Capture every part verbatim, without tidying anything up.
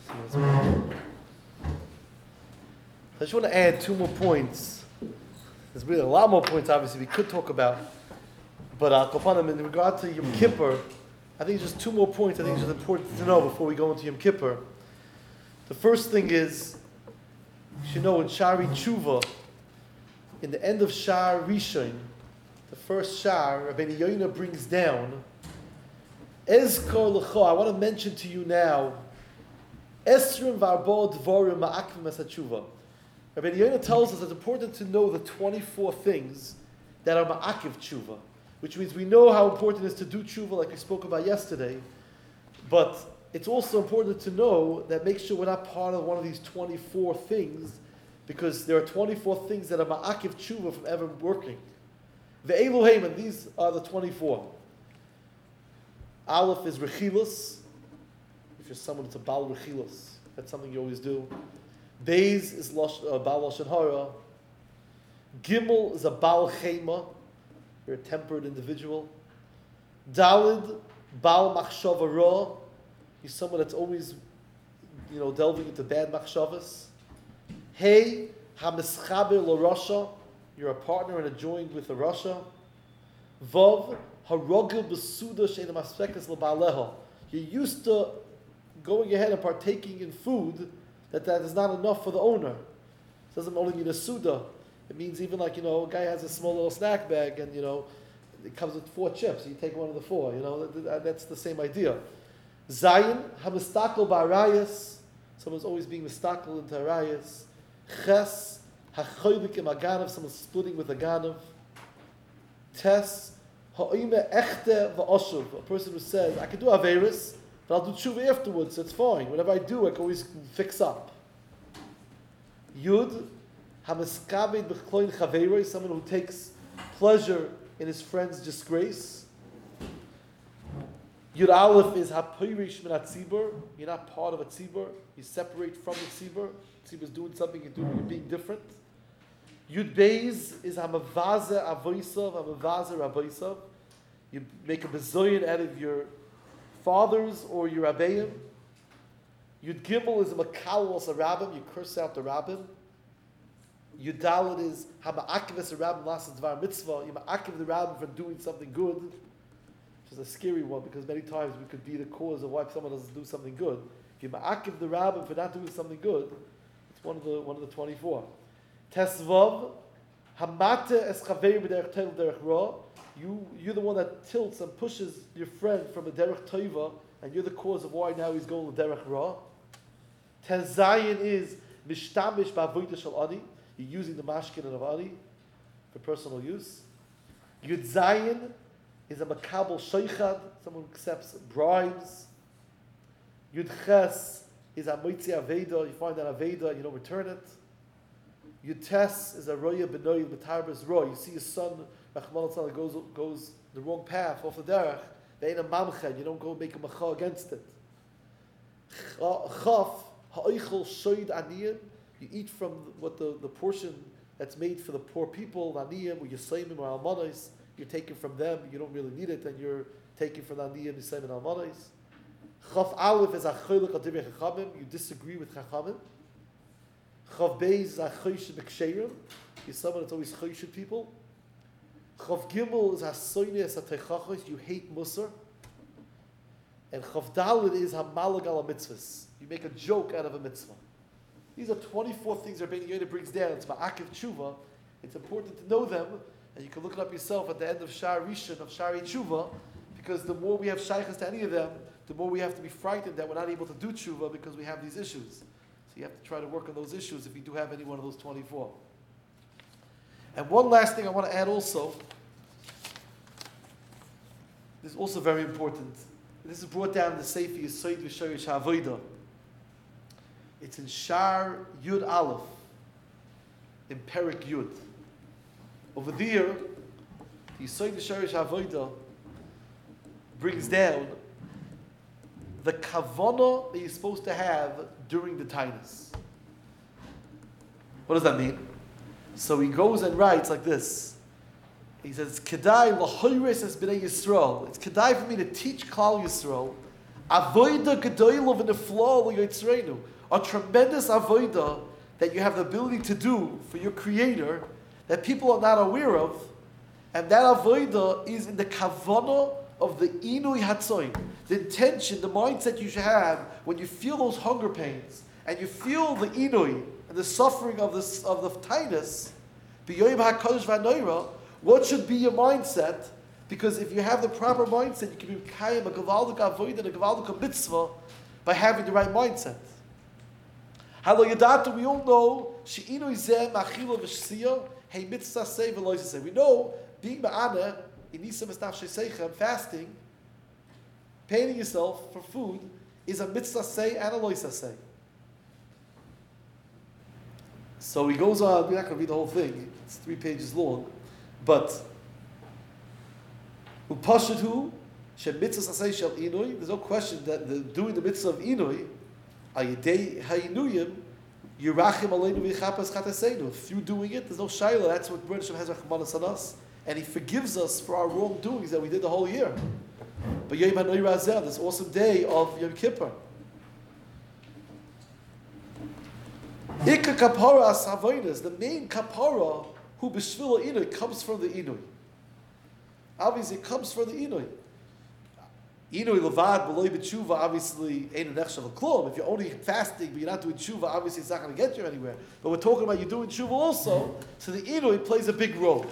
I just want to add two more points. There's really a lot more points, obviously, we could talk about. But uh, Kopanim, in regard to Yom Kippur, I think just two more points I think it's just important to know before we go into Yom Kippur. The first thing is, you should know in Shari Tshuva, in the end of Shar Rishon, the first Shar, Rabbeinu Yoina brings down, Ezkor L'cho, I want to mention to you now, Esrim V'arbo Dvorim Ma'akvim Es HaTshuva. Rabbeinu Yoina tells us it's important to know the twenty-four things that are Ma'akiv Tshuva, which means we know how important it is to do Tshuva like we spoke about yesterday, but it's also important to know that make sure we're not part of one of these twenty-four things, because there are twenty-four things that are Ma'akiv Tshuva from ever working. The Elohim, and these are the twenty-four. Aleph is Rechilus. If you're someone that's a Baal Rechilus, that's something you always do. Beis is Losh, uh, Baal Lashon Hara. Gimel is a Baal Chema. You're a tempered individual. Dalid, Baal Machshava Ra. He's someone that's always, you know, delving into bad machshavas. Hey, Hamischaber Lo Rasha. You're a partner and a joined with a Rasha. Vav, Harogel Besuda Sheina Maspekes L'Baaleha. You're used to going ahead and partaking in food that that is not enough for the owner. It doesn't only mean a Suda. It means even like, you know, a guy has a small little snack bag and, you know, it comes with four chips. You take one of the four, you know, that, that's the same idea. Zayin, Hamistakel Ba'arayas. Someone's always being mistakel into Arayas. Ches, Hachoylik im Aganav. Someone's splitting with a Ganav. Tes, Ha'ime Echte Va'oshuv. A person who says, I can do Averis, but I'll do Tshuva afterwards, so it's fine. Whatever I do, I can always fix up. Yud, Hamiskabed B'chloin Chaveiroi. Someone who takes pleasure in his friend's disgrace. Yud Aleph is Hapoirish Min HaTzibur. You're not part of a tzibur. You separate from the tzibur. Tzibur is doing something, you're doing, you're being different. Yud Beis is Hamavaze Avoisav, Hamavaze Rabboisav. You make a bezoyan out of your fathers or your Rabbeim. Yud Gimel is a Makalos a Rabbim. You curse out the Rabbim. Yud Dalet is Hama'akiv a Rabbim Lasat Dvar Mitzvah. You ma'akiv the Rabbim for doing something good. Which is a scary one because many times we could be the cause of why someone doesn't do something good. If you ma'akiv the Rabbim for not doing something good, it's one of the one of the twenty-four. Tesvav, Hamate es chaveir b'derech tov derech ra. You you're the one that tilts and pushes your friend from a derech tova, and you're the cause of why now he's going to derech ra. Tezayin is mishtamish ba'avodah shel ani. You're using the mashkin of ani for personal use. Yud Zayin is a makabel sheichad, someone who accepts bribes. Yud Ches is a moitzi aveda. You find an aveda, you don't return it. Yud Tes is a roya benoy b'tarbas roy. You see your son, Rachman al goes goes the wrong path off the derech. They ain't a mamchen. You don't go make a macha against it. Chaf ha'oichel shoyd aniyim. You eat from what the, the portion that's made for the poor people, aniyim or yisayimim or almanos. You're taking from them. You don't really need it, and you're taking from the aniyim, yisayim and almanos. Chaf aleph is a choylek al divrei chachamim. You disagree with chachamim. Chav Beis is a choyshed b'ksherim. You're someone that's always choyshed people. Chav Gimel is a soyne es a teichachos. You hate Musar. And Chav Dalet is a malag al mitzvahs. You make a joke out of a mitzvah. These are twenty-four things Rabbeinu Yoina brings down. It's ma'akiv tshuva. It's important to know them, and you can look it up yourself at the end of Shar Rishon of Shari Tshuva, because the more we have shaykhs to any of them, the more we have to be frightened that we're not able to do tshuva because we have these issues. So you have to try to work on those issues if you do have any one of those twenty-four. And one last thing I want to add also, this is also very important. This is brought down in the Sefer Yesod V'Shorish HaAvodah. It's in Shar Yud Aleph, in Perik Yud. Over there, the Yesod V'Shorish HaAvodah brings down the kavanah that you're supposed to have during the tainus. What does that mean? So he goes and writes like this. He says, "Kedai lahoyres es b'nei Yisrael." It's kedai for me to teach Klal Yisrael Avoida gedoylov in the flaw l'yotzreinu. A tremendous avoida that you have the ability to do for your Creator that people are not aware of, and that avoida is in the kavanah of the inui hatzoin, the intention, the mindset you should have when you feel those hunger pains and you feel the inui and the suffering of this of the tinus. B'yoyim hakadosh v'anoira, what should be your mindset? Because if you have the proper mindset, you can be kayim a gavaldik avoida and a gavaldik mitzvah by having the right mindset. Halo yadatu, we all know she'inui zeh machila v'shsiya hey mitzvah say v'loy say. We know being ma'ana in Nisa Mestaf Sheseichem, fasting, paying yourself for food, is a mitzvah say and a loisa say. So he goes on, we're not going to read the whole thing, it's three pages long, but Upashatu, Shem mitzvah say shel inui, there's no question that the, doing the mitzvah of inui, ayidei ha'inuyim, yirachim aleinu v'yichapas chataseinu. Through doing it, there's no shayla, that's what Rebbeinu Shem has rachmanas on us. And He forgives us for our wrongdoings that we did the whole year. But Yom HaNoi Razeh, this awesome day of Yom Kippur. Ika kapara as havodas, the main kapara who b'shvila inui comes from the inui. Obviously, it comes from the inui. Inui levad b'loi b'tshuva obviously ain't an echshav klum. If you're only fasting but you're not doing tshuva, obviously it's not going to get you anywhere. But we're talking about you doing tshuva also, so the inui plays a big role.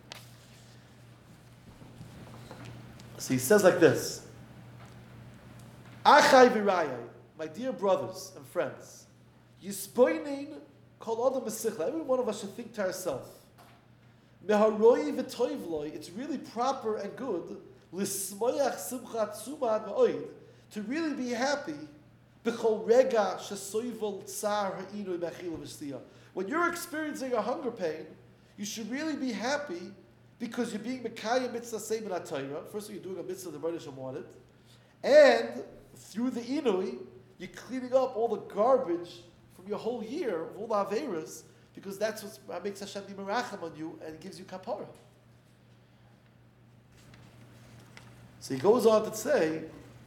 So he says like this, Achai v'rayai, my dear brothers and friends, Yispoinin kol adam b'sichla, every one of us should think to ourselves, Meharoi v'toivloi, it's really proper and good, L'smoyach simchat sumad v'oid, to really be happy, B'chol rega shesoivel tsar ha'inoi mechila v'shtiya. When you're experiencing a hunger pain, you should really be happy because you're being Mekayim mitzvah seimin atayra. First of all, you're doing a mitzvah the Rebbeinu Shem wanted. And through the inui, you're cleaning up all the garbage from your whole year, of all the Averas, because that's what makes Hashem be meracham on you and gives you kapara. So he goes on to say,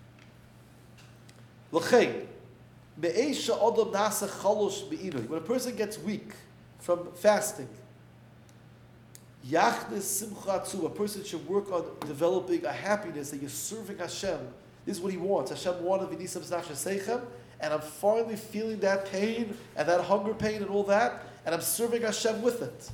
L'chein, me'eisha odom nasa chalosh be'inui. When a person gets weak from fasting, Yachnes simchatzu, a person should work on developing a happiness that you're serving Hashem. This is what he wants. Hashem wanted v'nisam znach sheseichem, and I'm finally feeling that pain and that hunger pain and all that, and I'm serving Hashem with it.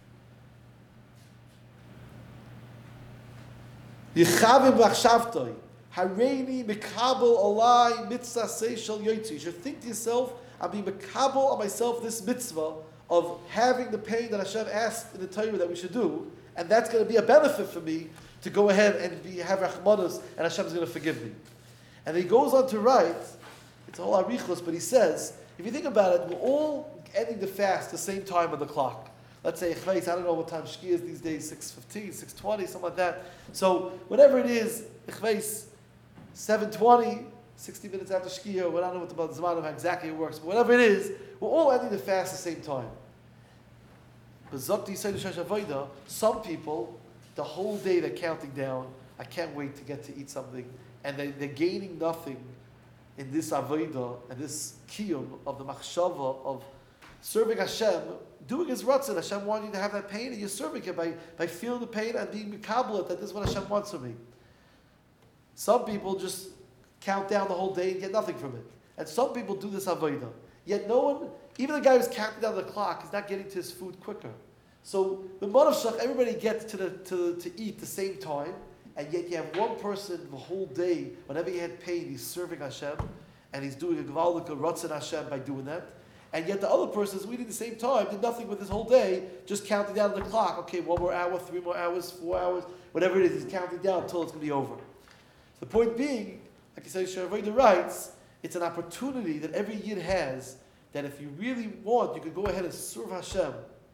Yichavim v'achshavtoi, hareini mekabel alai mitzvah seishal yoytzi. You should think to yourself, I'm being mekabel on myself this mitzvah of having the pain that Hashem asked in the Torah that we should do, and that's going to be a benefit for me to go ahead and be, have rachmanos, and Hashem's going to forgive me. And he goes on to write, it's a whole arichos, but he says, if you think about it, we're all ending the fast at the same time on the clock. Let's say, I don't know what time Shkia is these days, six fifteen, six twenty, something like that. So, whatever it is, seven twenty, sixty minutes after Shkia, well, I don't know what about the Zman of how exactly it works, but whatever it is, we're all ending the fast at the same time. But some people, the whole day they're counting down, I can't wait to get to eat something, and they, they're gaining nothing in this avodah and this kiyum of the machshava of serving Hashem, doing His ratzon. Hashem wants you to have that pain, and you're serving Him by, by feeling the pain and being mekabel that this is what Hashem wants from me. Some people just count down the whole day and get nothing from it. And some people do this avodah. Yet no one, even the guy who's counting down the clock, is not getting to his food quicker. So the Monashach, everybody gets to the to, to eat the same time, and yet you have one person the whole day, whenever he had pain, he's serving Hashem, and he's doing a Gvaldik, a Ratzon Hashem by doing that. And yet the other person is eating the same time, did nothing with his whole day, just counting down the clock. Okay, one more hour, three more hours, four hours, whatever it is, he's counting down until it's going to be over. The point being, like I said, Sharavoida writes, it's an opportunity that every Yid has, that if you really want, you can go ahead and serve Hashem.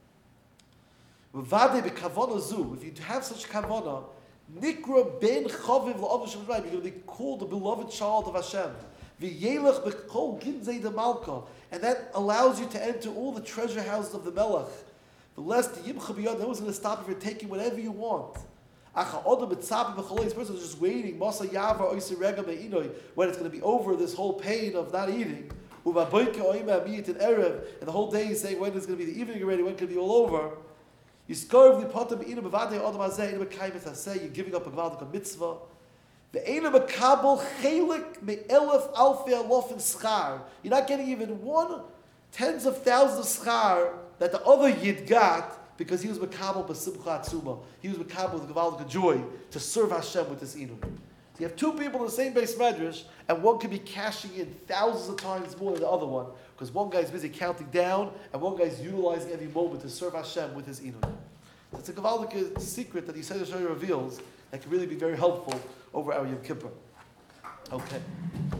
If you have such kavanah, nikra ben chaviv la'av Hashem, you're going to be called the beloved child of Hashem. V'yelech b'kol ginzei de malka, and that allows you to enter all the treasure houses of the Melech. The less the yimcha b'yad, no one's going to stop you from taking whatever you want. Acha odom b'tzapi b'cholei, this person is just waiting, Masa Yavar Oisei Rega Me'inoi, when it's going to be over this whole pain of not eating. Uvaboike Oima Amiyit and Erev, and the whole day is saying when it's going to be the evening already, when it can be all over. Yiskorv lipotam be'inu b'vadei odom hazeh, inu b'kaimet haseh, you're giving up a gvaldik mitzvah. Ve'enu b'kabel chelik me'elef alfei alofen schar. You're not getting even one tens of thousands of schar that the other Yid got, because he was Makabal b'simcha atzuma. He was Makabal with Gavaldik joy to serve Hashem with this inum. So you have two people in the same base medrash, and one can be cashing in thousands of times more than the other one, because one guy's busy counting down, and one guy's utilizing every moment to serve Hashem with his inum. It's a Gavaldik secret that Yisrael Shari reveals that can really be very helpful over our Yom Kippur. Okay.